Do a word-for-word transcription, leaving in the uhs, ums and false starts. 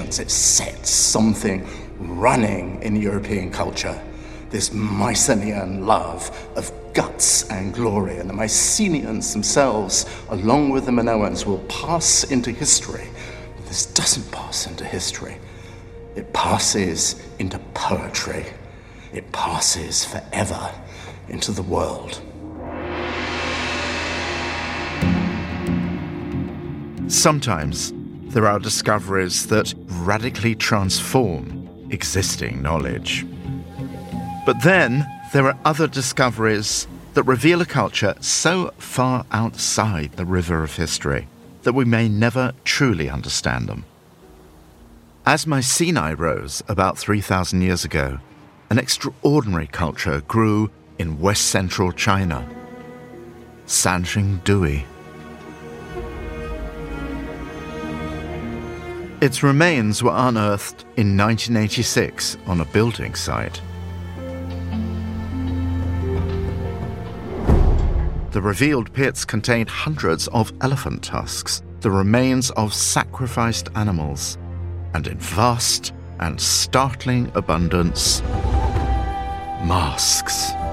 ancients. It sets something running in European culture, this Mycenaean love of guts and glory. And the Mycenaeans themselves, along with the Minoans, will pass into history. But this doesn't pass into history. It passes into poetry. It passes forever into the world. Sometimes there are discoveries that radically transform existing knowledge. But then there are other discoveries that reveal a culture so far outside the river of history that we may never truly understand them. As Mycenae rose about three thousand years ago, an extraordinary culture grew in west-central China, Sanxing Dui. Its remains were unearthed in nineteen eighty-six on a building site. The revealed pits contained hundreds of elephant tusks, the remains of sacrificed animals, and in vast and startling abundance, masks.